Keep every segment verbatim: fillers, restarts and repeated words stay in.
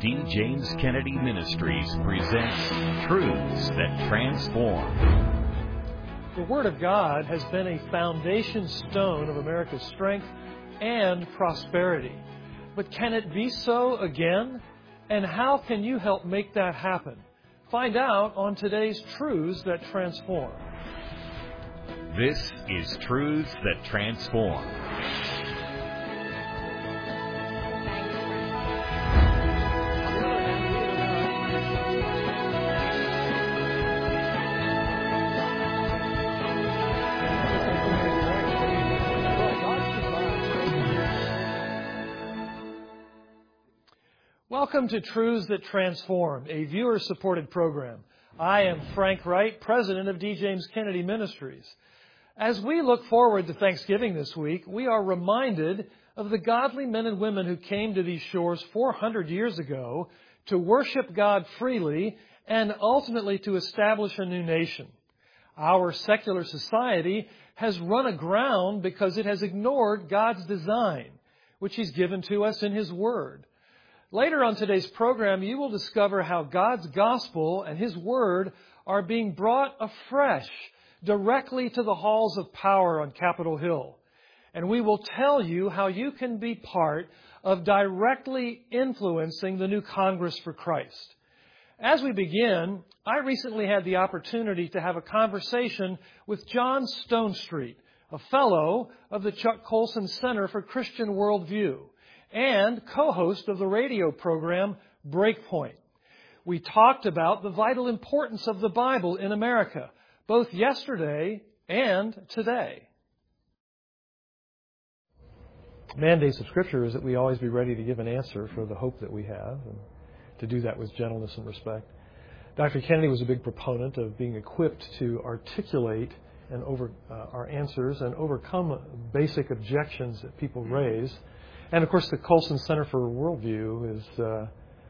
D. James Kennedy Ministries presents Truths That Transform. The Word of God has been a foundation stone of America's strength and prosperity. But can it be so again? And how can you help make that happen? Find out on today's Truths That Transform. This is Truths That Transform. Welcome to Truths That Transform, a viewer-supported program. I am Frank Wright, president of D. James Kennedy Ministries. As we look forward to Thanksgiving this week, we are reminded of the godly men and women who came to these shores four hundred years ago to worship God freely and ultimately to establish a new nation. Our secular society has run aground because it has ignored God's design, which He's given to us in His Word. Later on today's program, you will discover how God's gospel and His Word are being brought afresh directly to the halls of power on Capitol Hill. And we will tell you how you can be part of directly influencing the new Congress for Christ. As we begin, I recently had the opportunity to have a conversation with John Stonestreet, a fellow of the Chuck Colson Center for Christian Worldview and co-host of the radio program Breakpoint. We talked about the vital importance of the Bible in America, both yesterday and today. Mandates of Scripture is that we always be ready to give an answer for the hope that we have, and to do that with gentleness and respect. Doctor Kennedy was a big proponent of being equipped to articulate and over uh, our answers and overcome basic objections that people raise. And, of course, the Colson Center for Worldview is, uh,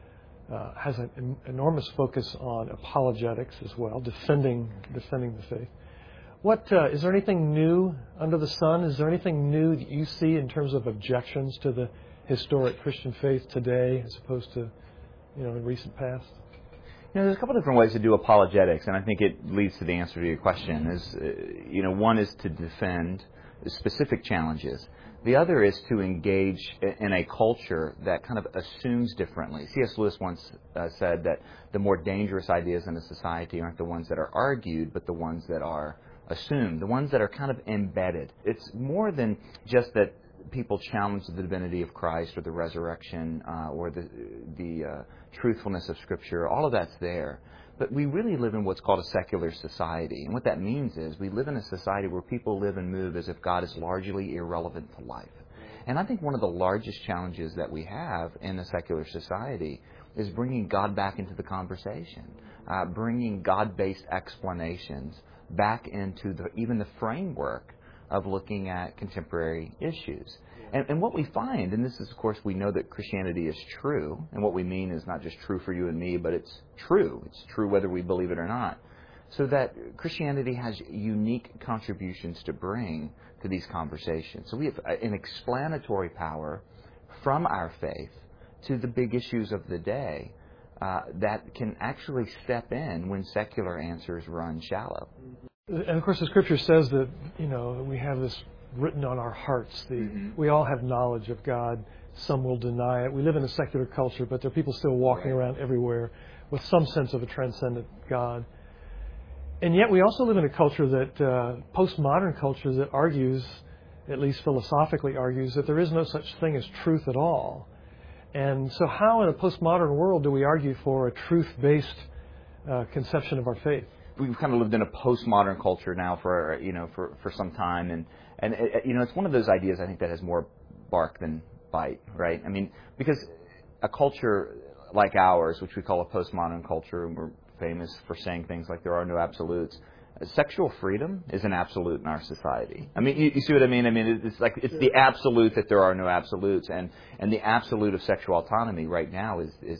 uh, has an enormous focus on apologetics as well, defending defending the faith. What uh, is there anything new under the sun? Is there anything new that you see in terms of objections to the historic Christian faith today as opposed to, you know, in recent past? You know, there's a couple different ways to do apologetics, and I think it leads to the answer to your question. Is uh, you know, one is to defend specific challenges. The other is to engage in a culture that kind of assumes differently. C S Lewis once uh, said that the more dangerous ideas in a society aren't the ones that are argued, but the ones that are assumed, the ones that are kind of embedded. It's more than just that people challenge the divinity of Christ or the resurrection uh, or the, the uh, truthfulness of Scripture. All of that's there. But we really live in what's called a secular society. And what that means is we live in a society where people live and move as if God is largely irrelevant to life. And I think one of the largest challenges that we have in a secular society is bringing God back into the conversation, uh, bringing God-based explanations back into the, even the framework of looking at contemporary issues. And, and what we find, and this is, of course, we know that Christianity is true, and what we mean is not just true for you and me, but it's true. It's true whether we believe it or not. So that Christianity has unique contributions to bring to these conversations. So we have an explanatory power from our faith to the big issues of the day uh, that can actually step in when secular answers run shallow. And, of course, the Scripture says that, you know, we have this written on our hearts. The, mm-hmm. We all have knowledge of God. Some will deny it. We live in a secular culture, but there are people still walking right. around everywhere with some sense of a transcendent God. And yet we also live in a culture that, uh, postmodern culture that argues, at least philosophically argues, that there is no such thing as truth at all. And so how in a postmodern world do we argue for a truth-based uh, conception of our faith? We've kind of lived in a postmodern culture now for, you know, for, for some time. And, and it, you know, it's one of those ideas, I think, that has more bark than bite, right? I mean, because a culture like ours, which we call a postmodern culture, and we're famous for saying things like there are no absolutes, sexual freedom is an absolute in our society. I mean, you, you see what I mean? I mean, it's like it's the absolute that there are no absolutes, and, and the absolute of sexual autonomy right now is, is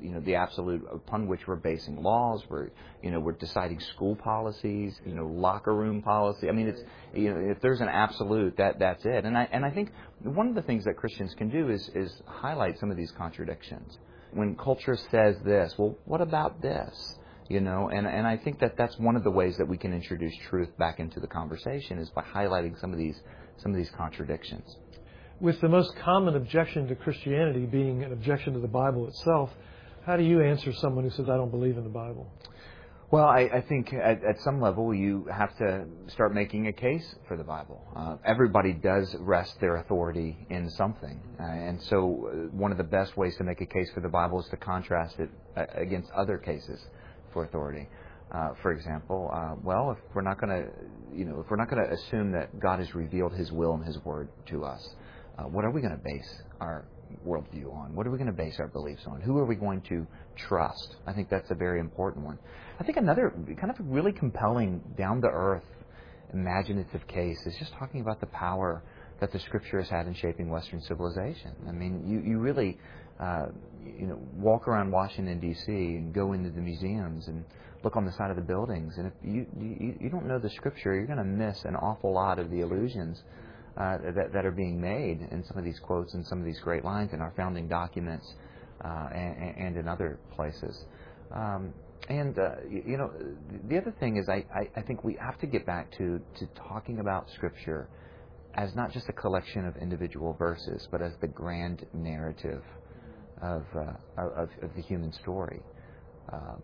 you know, the absolute upon which we're basing laws. We're, you know, we're deciding school policies, you know, locker room policy. I mean, it's, you know, if there's an absolute, that that's it. And I and I think one of the things that Christians can do is is highlight some of these contradictions. When culture says this, well, what about this? You know, and, and I think that that's one of the ways that we can introduce truth back into the conversation is by highlighting some of these some of these contradictions. With the most common objection to Christianity being an objection to the Bible itself, how do you answer someone who says, I don't believe in the Bible? Well, I, I think at, at some level you have to start making a case for the Bible. Uh, everybody does rest their authority in something. Uh, and so uh, one of the best ways to make a case for the Bible is to contrast it uh, against other cases for authority. Uh, for example, uh, well, if we're not going to, you know, if we're not going to assume that God has revealed His will and His word to us, uh, what are we going to base our worldview on? What are we going to base our beliefs on? Who are we going to trust? I think that's a very important one. I think another kind of really compelling, down-to-earth, imaginative case is just talking about the power that the Scripture has had in shaping Western civilization. I mean, you, you really, uh, you know, walk around Washington, D C and go into the museums and look on the side of the buildings. And if you, you, you don't know the Scripture, you're going to miss an awful lot of the illusions uh, that, that are being made in some of these quotes and some of these great lines in our founding documents uh, and, and in other places. Um, And, uh, you know, the other thing is I, I, I think we have to get back to, to talking about Scripture as not just a collection of individual verses, but as the grand narrative of, uh, of, of the human story. Um,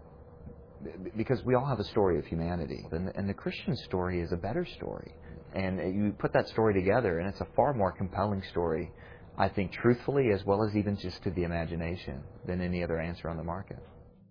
because we all have a story of humanity. And the, and the Christian story is a better story. And you put that story together, and it's a far more compelling story, I think, truthfully, as well as even just to the imagination, than any other answer on the market.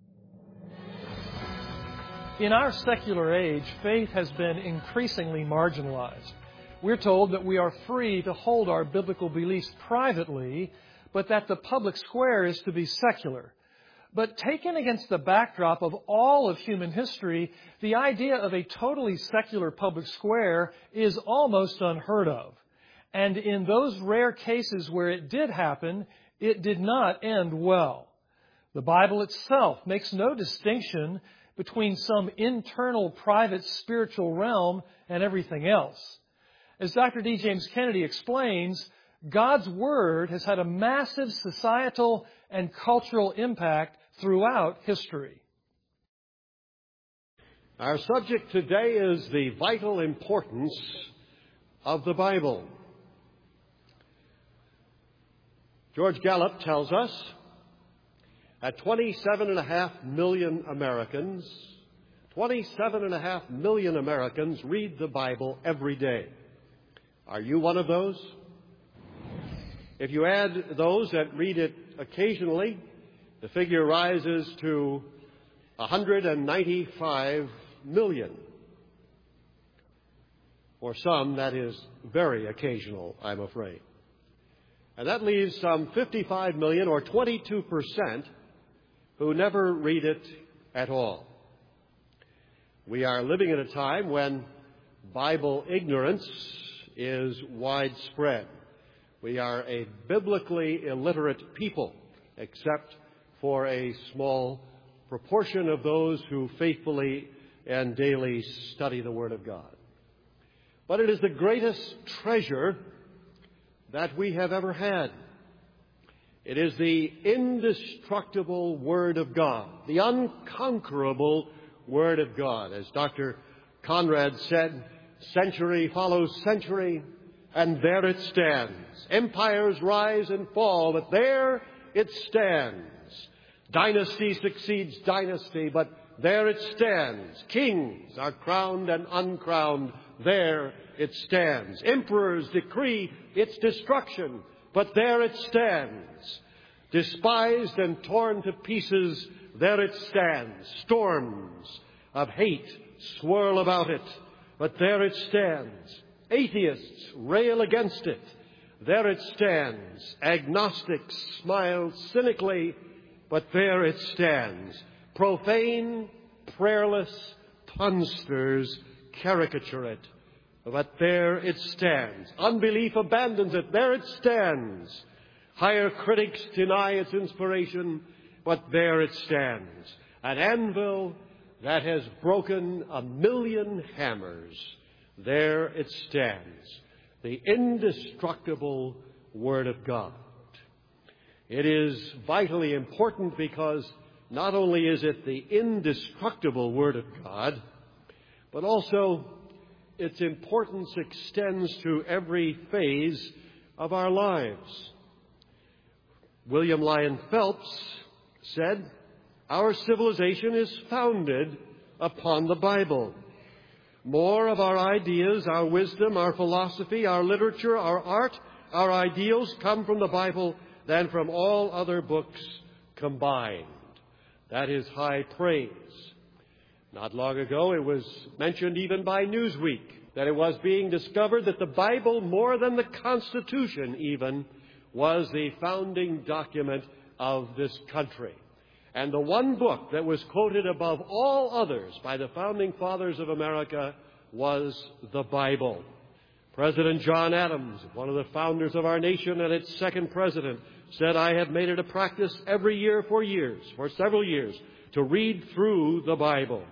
In our secular age, faith has been increasingly marginalized. We're told that we are free to hold our biblical beliefs privately, but that the public square is to be secular. But taken against the backdrop of all of human history, the idea of a totally secular public square is almost unheard of. And in those rare cases where it did happen, it did not end well. The Bible itself makes no distinction between some internal private spiritual realm and everything else. As Doctor D. James Kennedy explains, God's Word has had a massive societal and cultural impact throughout history. Our subject today is the vital importance of the Bible. George Gallup tells us that twenty-seven and a half million Americans, twenty-seven and a half million Americans read the Bible every day. Are you one of those? If you add those that read it occasionally, the figure rises to one hundred ninety-five million. For some, that is very occasional, I'm afraid. And that leaves some fifty-five million, or twenty-two percent, who never read it at all. We are living in a time when Bible ignorance is widespread. We are a biblically illiterate people, except for a small proportion of those who faithfully and daily study the Word of God. But it is the greatest treasure that we have ever had. It is the indestructible Word of God, the unconquerable Word of God. As Doctor Conrad said, century follows century, and there it stands. Empires rise and fall, but there it stands. Dynasty succeeds dynasty, but there it stands. Kings are crowned and uncrowned. There it stands. Emperors decree its destruction, but there it stands. Despised and torn to pieces, there it stands. Storms of hate swirl about it, but there it stands. Atheists rail against it. There it stands. Agnostics smile cynically, but there it stands. Profane, prayerless punsters caricature it, but there it stands. Unbelief abandons it. There it stands. Higher critics deny its inspiration, but there it stands, an anvil that has broken a million hammers. There it stands, the indestructible Word of God. It is vitally important because not only is it the indestructible Word of God, but also its importance extends to every phase of our lives. William Lyon Phelps said, "Our civilization is founded upon the Bible. More of our ideas, our wisdom, our philosophy, our literature, our art, our ideals come from the Bible than from all other books combined." That is high praise. Not long ago, it was mentioned even by Newsweek that it was being discovered that the Bible, more than the Constitution even, was the founding document of this country. And the one book that was quoted above all others by the founding fathers of America was the Bible. President John Adams, one of the founders of our nation and its second president, said, "I have made it a practice every year for years, for several years, to read through the Bible."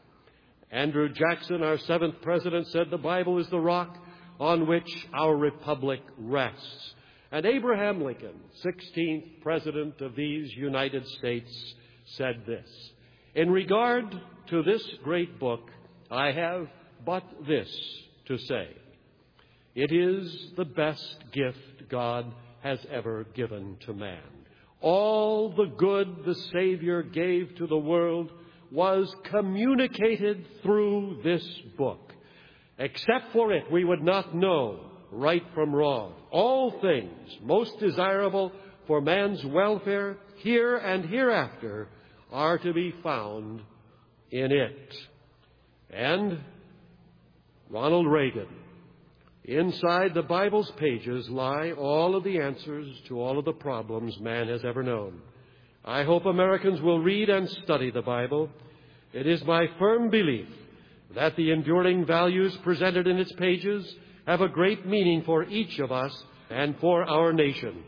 Andrew Jackson, our seventh president, said the Bible is the rock on which our republic rests. And Abraham Lincoln, sixteenth president of these United States, said this, "In regard to this great book, I have but this to say. It is the best gift God has ever given to man. All the good the Savior gave to the world was communicated through this book. Except for it, we would not know right from wrong. All things most desirable for man's welfare here and hereafter are to be found in it." And Ronald Reagan, "Inside the Bible's pages lie all of the answers to all of the problems man has ever known. I hope Americans will read and study the Bible. It is my firm belief that the enduring values presented in its pages have a great meaning for each of us and for our nation.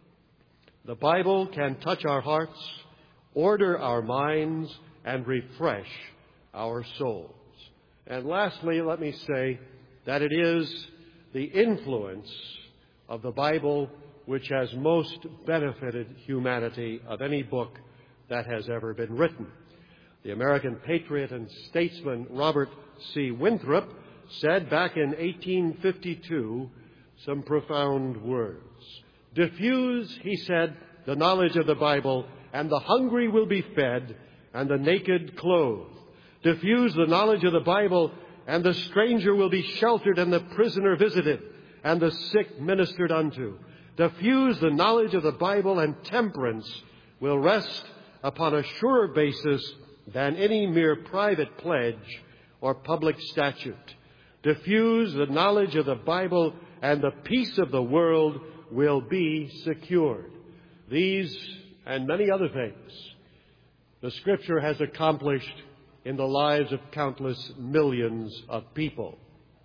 The Bible can touch our hearts, order our minds, and refresh our souls." And lastly, let me say that it is the influence of the Bible which has most benefited humanity of any book that has ever been written. The American patriot and statesman Robert C. Winthrop said back in eighteen fifty-two some profound words. "Diffuse," he said, "the knowledge of the Bible, and the hungry will be fed, and the naked clothed. Diffuse the knowledge of the Bible, and the stranger will be sheltered, and the prisoner visited, and the sick ministered unto. Diffuse the knowledge of the Bible, and temperance will rest upon a surer basis than any mere private pledge or public statute. Diffuse the knowledge of the Bible, and the peace of the world will be secured." These and many other things the Scripture has accomplished in the lives of countless millions of people.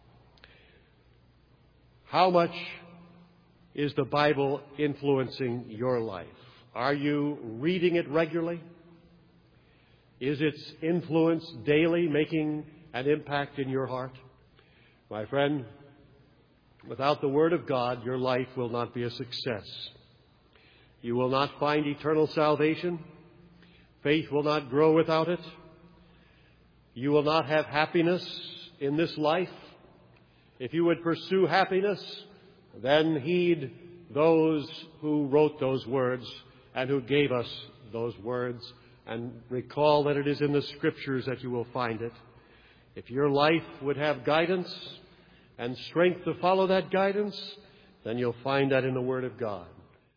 How much is the Bible influencing your life? Are you reading it regularly? Is its influence daily making an impact in your heart? My friend, without the Word of God, your life will not be a success. You will not find eternal salvation. Faith will not grow without it. You will not have happiness in this life. If you would pursue happiness, then heed those who wrote those words and who gave us those words, and recall that it is in the Scriptures that you will find it. If your life would have guidance and strength to follow that guidance, then you'll find that in the Word of God.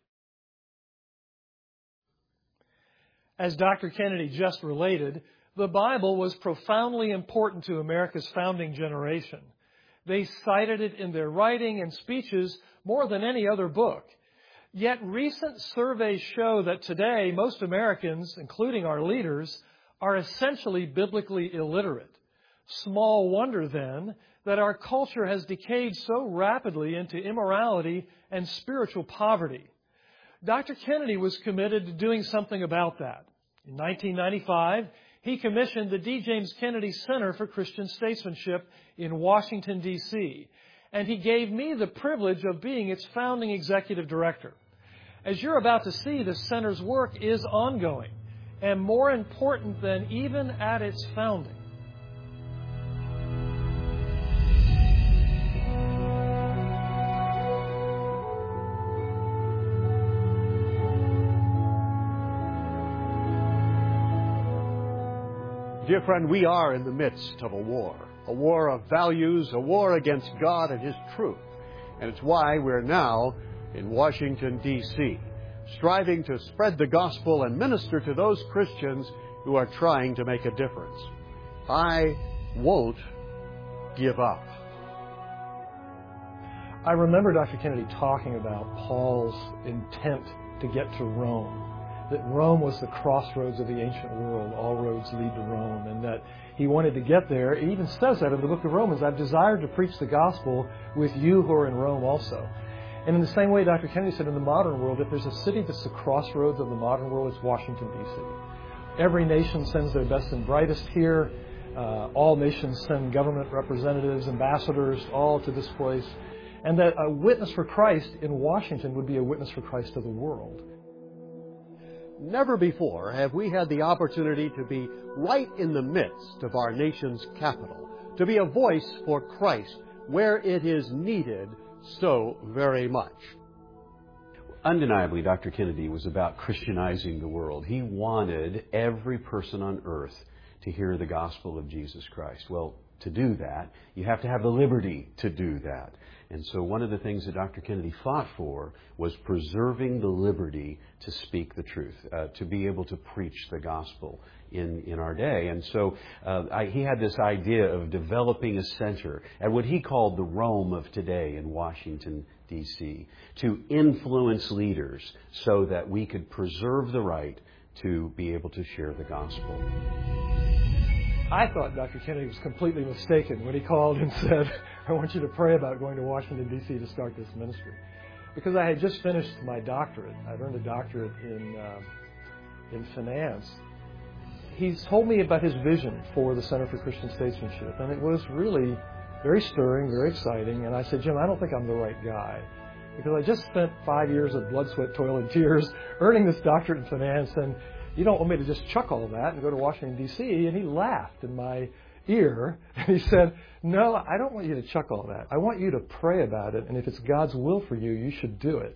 As Doctor Kennedy just related, the Bible was profoundly important to America's founding generation. They cited it in their writing and speeches more than any other book. Yet recent surveys show that today most Americans, including our leaders, are essentially biblically illiterate. Small wonder, then, that our culture has decayed so rapidly into immorality and spiritual poverty. Doctor Kennedy was committed to doing something about that. In nineteen ninety-five, he commissioned the D. James Kennedy Center for Christian Statesmanship in Washington, D C, and he gave me the privilege of being its founding executive director. As you're about to see, the center's work is ongoing and more important than even at its founding. Dear friend, we are in the midst of a war, a war of values, a war against God and His truth. And it's why we're now in Washington, D C, striving to spread the gospel and minister to those Christians who are trying to make a difference. I won't give up. I remember Doctor Kennedy talking about Paul's intent to get to Rome, that Rome was the crossroads of the ancient world. All roads lead to Rome, and that he wanted to get there. He even says that in the book of Romans, I've desired to preach the gospel with you who are in Rome also. And in the same way, Doctor Kennedy said, in the modern world, if there's a city that's the crossroads of the modern world, it's Washington, D C. Every nation sends their best and brightest here. Uh, all nations send government representatives, ambassadors, all to this place. And that a witness for Christ in Washington would be a witness for Christ to the world. Never before have we had the opportunity to be right in the midst of our nation's capital, to be a voice for Christ where it is needed so very much. Undeniably, Doctor Kennedy was about Christianizing the world. He wanted every person on earth to hear the gospel of Jesus Christ. Well, to do that, you have to have the liberty to do that. And so one of the things that Doctor Kennedy fought for was preserving the liberty to speak the truth, uh, to be able to preach the gospel in, in our day. And so uh, I, he had this idea of developing a center at what he called the Rome of today in Washington, D C, to influence leaders so that we could preserve the right to be able to share the gospel. I thought Doctor Kennedy was completely mistaken when he called and said, I want you to pray about going to Washington, D C to start this ministry. Because I had just finished my doctorate. I'd earned a doctorate in, uh, in finance. He's told me about his vision for the Center for Christian Statesmanship, and it was really very stirring, very exciting. And I said, Jim, I don't think I'm the right guy. Because I just spent five years of blood, sweat, toil, and tears earning this doctorate in finance, and you don't want me to just chuck all that and go to Washington, D C And he laughed in my ear, and he said, no, I don't want you to chuck all that. I want you to pray about it, and if it's God's will for you, you should do it.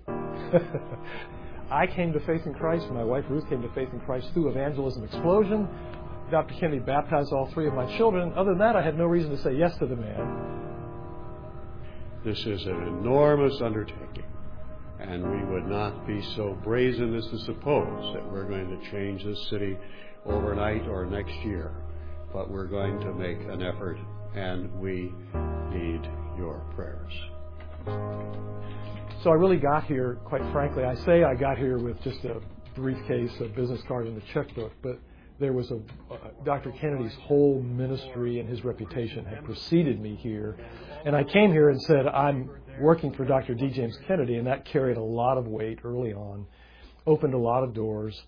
I came to faith in Christ. My wife Ruth came to faith in Christ through Evangelism Explosion. Doctor Kennedy baptized all three of my children. Other than that, I had no reason to say yes to the man. This is an enormous undertaking. And we would not be so brazen as to suppose that we're going to change this city overnight or next year. But we're going to make an effort, and we need your prayers. So I really got here, quite frankly, I say I got here with just a briefcase, a business card, and a checkbook, but there was a, uh, Doctor Kennedy's whole ministry and his reputation had preceded me here. And I came here and said, I'm working for Doctor D. James Kennedy, and that carried a lot of weight early on, opened a lot of doors.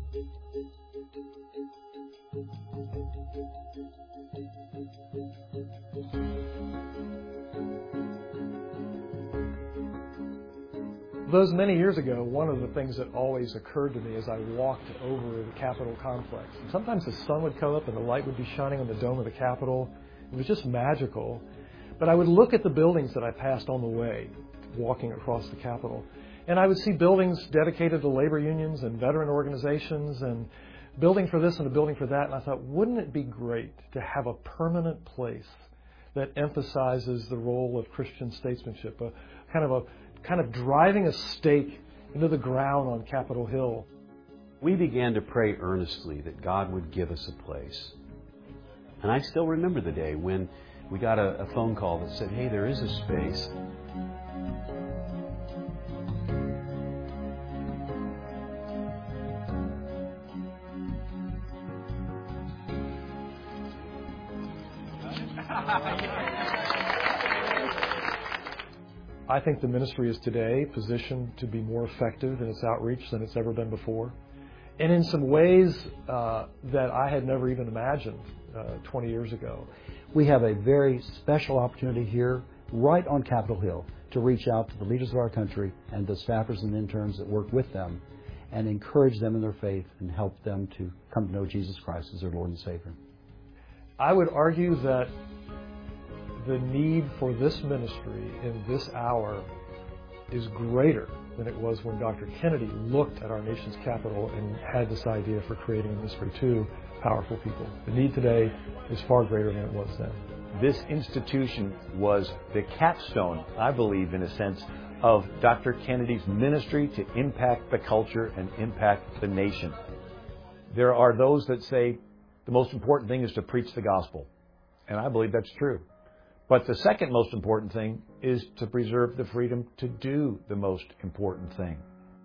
Those many years ago, one of the things that always occurred to me as I walked over the Capitol complex, and sometimes the sun would come up and the light would be shining on the dome of the Capitol. It was just magical. But I would look at the buildings that I passed on the way, walking across the Capitol, and I would see buildings dedicated to labor unions and veteran organizations and building for this and a building for that. And I thought, wouldn't it be great to have a permanent place that emphasizes the role of Christian statesmanship, a kind of a kind of driving a stake into the ground on Capitol Hill. We began to pray earnestly that God would give us a place. And I still remember the day when we got a, a phone call that said, hey, there is a space. I think the ministry is today positioned to be more effective in its outreach than it's ever been before. And in some ways uh, that I had never even imagined uh, twenty years ago. We have a very special opportunity here right on Capitol Hill to reach out to the leaders of our country and the staffers and interns that work with them and encourage them in their faith and help them to come to know Jesus Christ as their Lord and Savior. I would argue that the need for this ministry in this hour is greater than it was when Doctor Kennedy looked at our nation's capital and had this idea for creating a ministry to powerful people. The need today is far greater than it was then. This institution was the capstone, I believe, in a sense, of Doctor Kennedy's ministry to impact the culture and impact the nation. There are those that say the most important thing is to preach the gospel, and I believe that's true. But the second most important thing is to preserve the freedom to do the most important thing.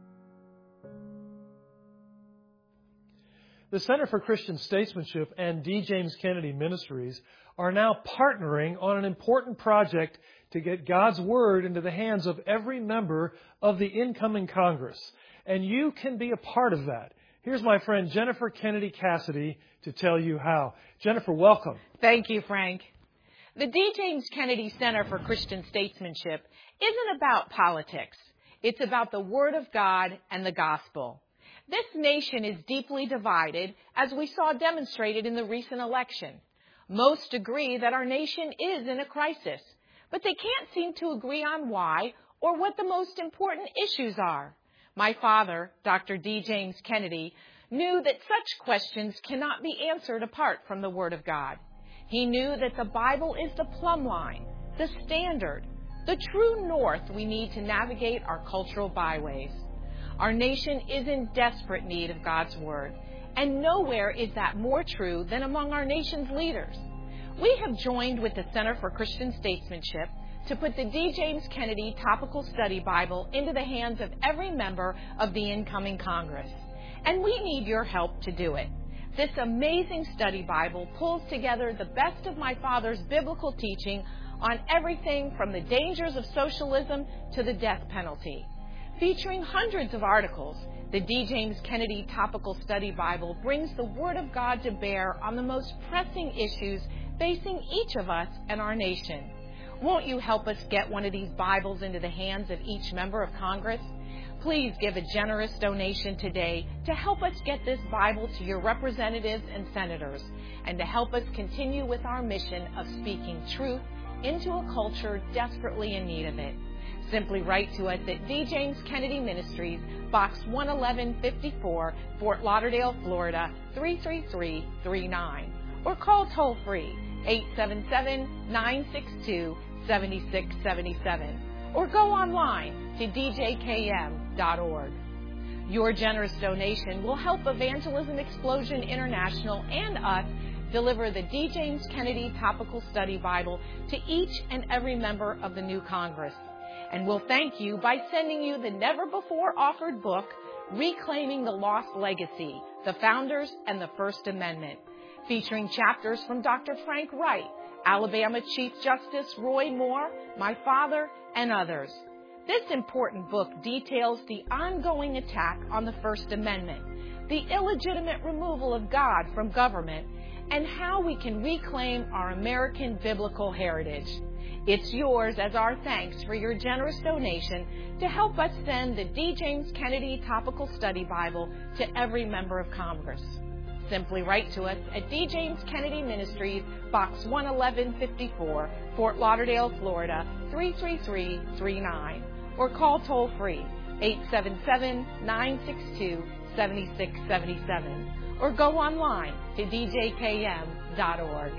The Center for Christian Statesmanship and D. James Kennedy Ministries are now partnering on an important project to get God's Word into the hands of every member of the incoming Congress. And you can be a part of that. Here's my friend Jennifer Kennedy Cassidy to tell you how. Jennifer, welcome. Thank you, Frank. The D. James Kennedy Center for Christian Statesmanship isn't about politics. It's about the Word of God and the gospel. This nation is deeply divided, as we saw demonstrated in the recent election. Most agree that our nation is in a crisis, but they can't seem to agree on why or what the most important issues are. My father, Doctor D. James Kennedy, knew that such questions cannot be answered apart from the Word of God. He knew that the Bible is the plumb line, the standard, the true north we need to navigate our cultural byways. Our nation is in desperate need of God's Word, and nowhere is that more true than among our nation's leaders. We have joined with the Center for Christian Statesmanship to put the D. James Kennedy Topical Study Bible into the hands of every member of the incoming Congress. And we need your help to do it. This amazing study Bible pulls together the best of my father's biblical teaching on everything from the dangers of socialism to the death penalty. Featuring hundreds of articles, the D. James Kennedy Topical Study Bible brings the Word of God to bear on the most pressing issues facing each of us and our nation. Won't you help us get one of these Bibles into the hands of each member of Congress? Please give a generous donation today to help us get this Bible to your representatives and senators, and to help us continue with our mission of speaking truth into a culture desperately in need of it. Simply write to us at D. James Kennedy Ministries, Box one eleven fifty-four, Fort Lauderdale, Florida, three three three three nine. Or call toll-free, eight seven seven, nine six two, seven six seven seven. Or go online to d j k m dot org. Your generous donation will help Evangelism Explosion International and us deliver the D. James Kennedy Topical Study Bible to each and every member of the new Congress. And we'll thank you by sending you the never-before-offered book, Reclaiming the Lost Legacy, The Founders and the First Amendment, featuring chapters from Doctor Frank Wright, Alabama Chief Justice Roy Moore, my father, and others. This important book details the ongoing attack on the First Amendment, the illegitimate removal of God from government, and how we can reclaim our American biblical heritage. It's yours as our thanks for your generous donation to help us send the D. James Kennedy Topical Study Bible to every member of Congress. Simply write to us at D. James Kennedy Ministries, Box one eleven fifty-four, Fort Lauderdale, Florida, three three three three nine. Or call toll-free, eight seven seven, nine six two, seven six seven seven. Or go online to d j k m dot org.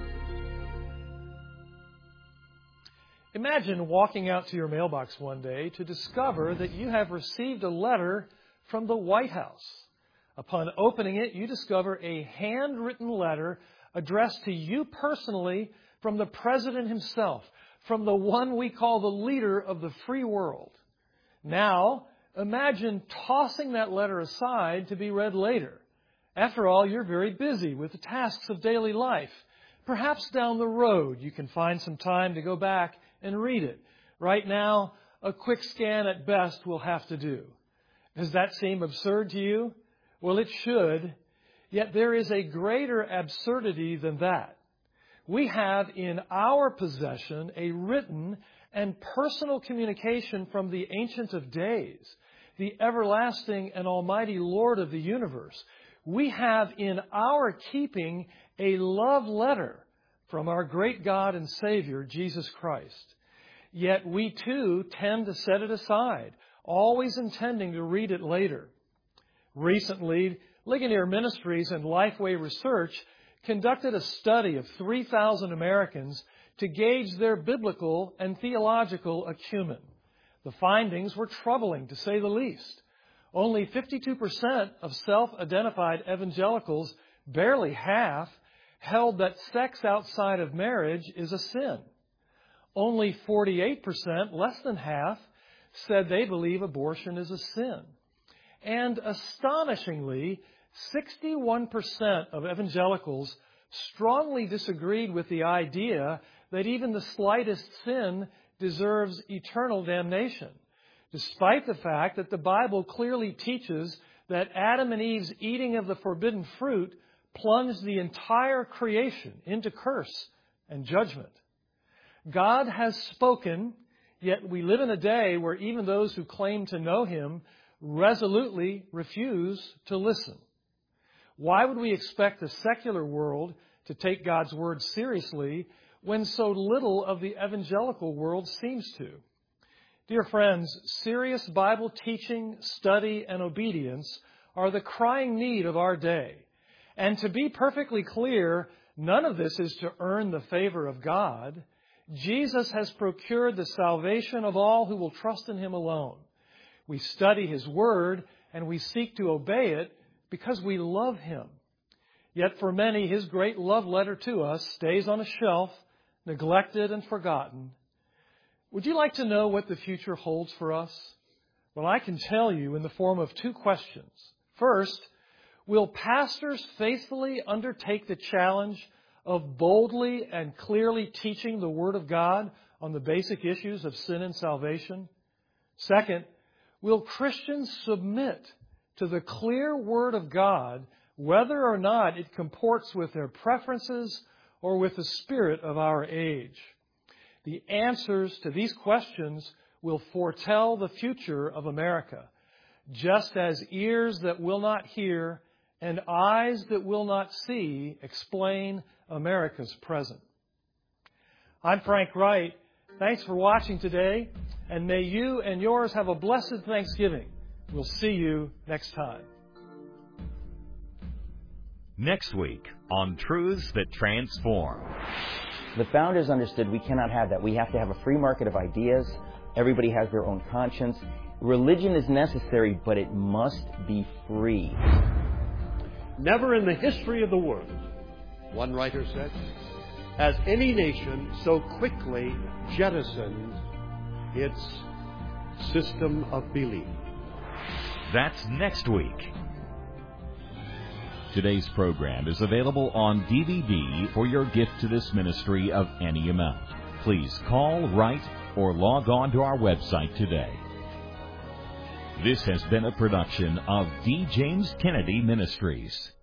Imagine walking out to your mailbox one day to discover that you have received a letter from the White House. Upon opening it, you discover a handwritten letter addressed to you personally from the President himself, from the one we call the leader of the free world. Now, imagine tossing that letter aside to be read later. After all, you're very busy with the tasks of daily life. Perhaps down the road you can find some time to go back and read it. Right now, a quick scan at best will have to do. Does that seem absurd to you? Well, it should. Yet there is a greater absurdity than that. We have in our possession a written and personal communication from the Ancient of Days, the everlasting and almighty Lord of the universe. We have in our keeping a love letter from our great God and Savior, Jesus Christ. Yet we too tend to set it aside, always intending to read it later. Recently, Ligonier Ministries and Lifeway Research conducted a study of three thousand Americans to gauge their biblical and theological acumen. The findings were troubling, to say the least. Only fifty-two percent of self-identified evangelicals, barely half, held that sex outside of marriage is a sin. Only forty-eight percent, less than half, said they believe abortion is a sin. And astonishingly, sixty-one percent of evangelicals strongly disagreed with the idea that even the slightest sin deserves eternal damnation, despite the fact that the Bible clearly teaches that Adam and Eve's eating of the forbidden fruit plunged the entire creation into curse and judgment. God has spoken, yet we live in a day where even those who claim to know Him resolutely refuse to listen. Why would we expect the secular world to take God's Word seriously when so little of the evangelical world seems to? Dear friends, serious Bible teaching, study, and obedience are the crying need of our day. And to be perfectly clear, none of this is to earn the favor of God. Jesus has procured the salvation of all who will trust in Him alone. We study His Word and we seek to obey it because we love Him. Yet for many, His great love letter to us stays on a shelf, neglected and forgotten. Would you like to know what the future holds for us? Well, I can tell you in the form of two questions. First, will pastors faithfully undertake the challenge of boldly and clearly teaching the Word of God on the basic issues of sin and salvation? Second, will Christians submit to the clear Word of God, whether or not it comports with their preferences or with the spirit of our age? The answers to these questions will foretell the future of America, just as ears that will not hear and eyes that will not see explain America's present. I'm Frank Wright. Thanks for watching today, and may you and yours have a blessed Thanksgiving. We'll see you next time. Next week on Truths That Transform. The founders understood we cannot have that. We have to have a free market of ideas. Everybody has their own conscience. Religion is necessary, but it must be free. Never in the history of the world, one writer said, has any nation so quickly jettisoned its system of belief. That's next week. Today's program is available on D V D for your gift to this ministry of any amount. Please call, write, or log on to our website today. This has been a production of D. James Kennedy Ministries.